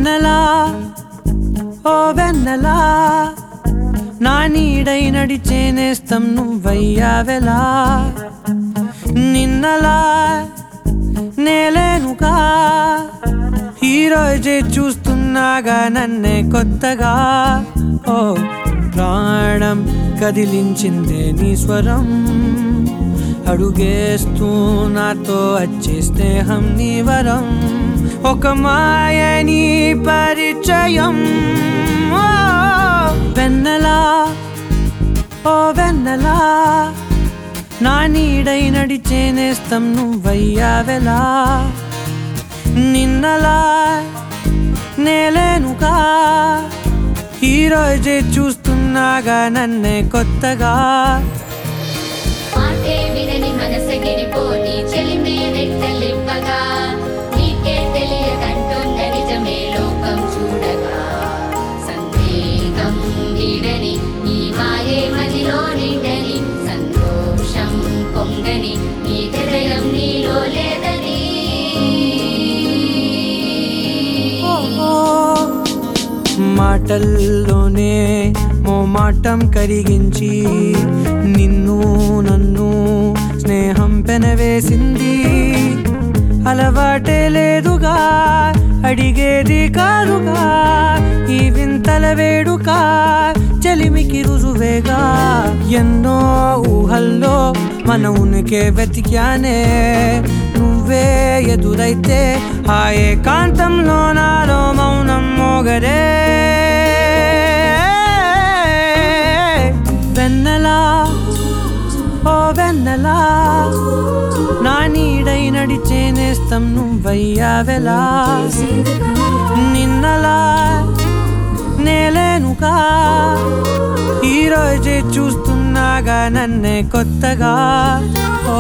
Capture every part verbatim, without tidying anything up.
వెన్నెలా ఓ వెన్నెలా నా నీడై నడిచే నేస్తం నువ్వయ్యావెలా నిన్నలా నేలేనుగా ఈ రోజే చూస్తున్నాగా నన్నే కొత్తగా ఓ ప్రాణం కదిలించిందే నీ స్వరం అడుగేస్తూ నాతో వచ్చే స్నేహం నీ వరం ఒక మాయని పరిచయం వెన్నెలా ఓ వెన్నెలా నా నీడై నడిచే నేస్తం నువ్వయ్యావెలా నిన్నలా నేలేనుగా ఈ రోజే చూస్తున్నాగా నన్నే కొత్తగా మాటే వినని మనసగిరిపోని చెలిమే రెట్టలివ్వగా నీకే తెలియదంటున్న నిజమే లోకం చూడగా సందేహం వీడని నీ మాయే మదిలో నిండని సంతోషం పొంగని నీ హృదయం నీలో లేదని మాటల్లోనే మోమాటం కరిగించి నిన్ను నన్ను స్నేహం పెనవేసింది అలవాటే లేదుగా అడిగేది కాదుగా ఈ వింతల వేడుక చెలిమికి రుజువేగా ఎన్నో ఊహల్లో మన ఉనికే వెతికానే నువ్వే ఎదురైతే ఆ ఏకాంతంలో నాలో మౌనం మోగరే వెన్నెలా ఓ వెన్నెలా నా నీడై నడిచే నేస్తం నువ్వయ్యావెలా నిన్నలా నేలేనుగా ఈ రోజే చూస్తున్నాగా నన్నే కొత్తగా ఓ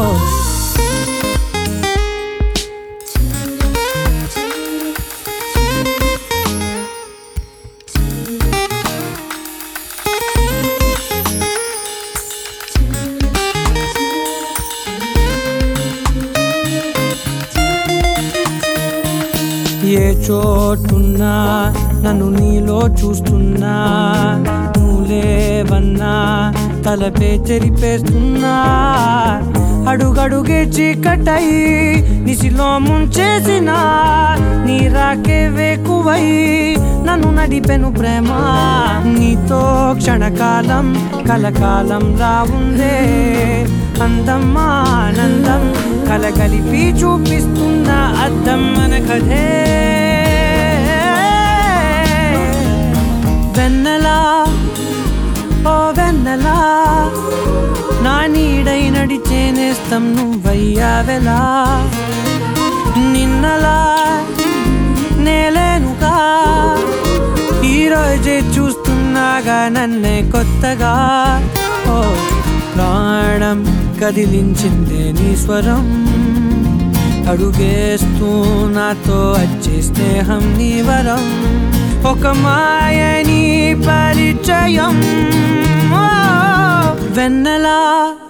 ఏ చోటున్నా నన్ను నీలో చూస్తున్నా నువ్వు లేవన్నా తలపే చెరిపేస్తున్నా అడుగడుగే చీకటై నిసిలో ముంచేసిన నీ రాకే వేకువై నన్ను నడిపెను ప్రేమ నీతో క్షణకాలం కలకాలం రావుందే అందం ఆనందం కలగలిపి చూపిస్తున్న అద్దం మన కథే వెన్నెలా ఓ వెన్నెలా నా నీడై నడిచే నేస్తం నువ్వయ్యావెలా నిన్నలా నేలేనుగా ఈ రోజే చూస్తున్నాగా నన్నే కొత్తగా ఓ ప్రాణం కదిలించిందే నీ స్వరం అడుగేస్తూ నాతో వచ్చే స్నేహం నీ వరం ఒక మాయని పరిచయం వెన్నెలా